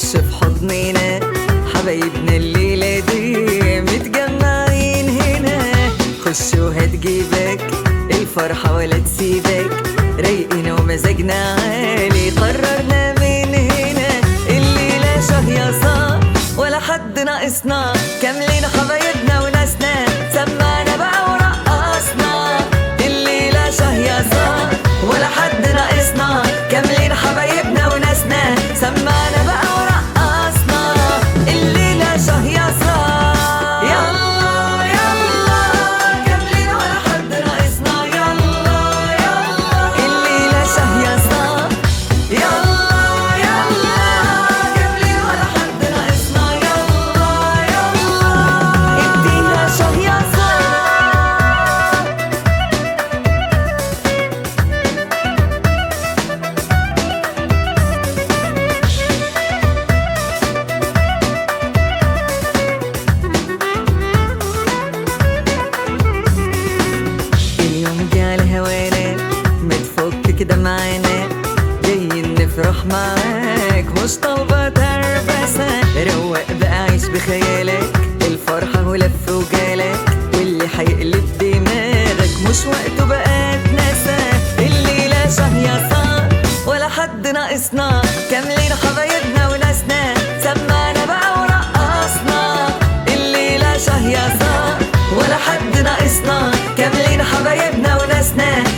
خش في حضننا حبايبنا الليلة دي متجمعين هنا. خش وهتجيبك الفرحة ولا تسيبك، رايقين ومزاجنا عالي قررنا من هنا. الليلة شهية صار ولا حد ناقصنا، كاملين حبايبنا وناسنا، سمعنا بقى ورقصنا. الليلة شهية صار ولا حد ناقصنا، كاملين حبايبنا وناسنا، سمعنا بقى ورقصنا. الليلة شهية صار يلا يلا كاملين ولا حد ناقصنا، يلا يلا الليلة شهية صار يلا يلا كاملين ولا حد ناقصنا، يلا يلا اديها شهية صار. اليوم جه على هوانا ما تفك كده معانا، جايين نفرح معاك مش طالبة تربسة. روق بقى عيش بخيالك الفرحة ولف وجالك، واللي هيقلب دماغك مش وقته بقى اتنسى. الليلة شهية صار ولا حد ناقصنا، كاملين حبايبنا وناسنا، سمعنا بقى ورقصنا. الليلة شهية صار ولا حد ناقصنا، كاملين حبايبنا وناسنا،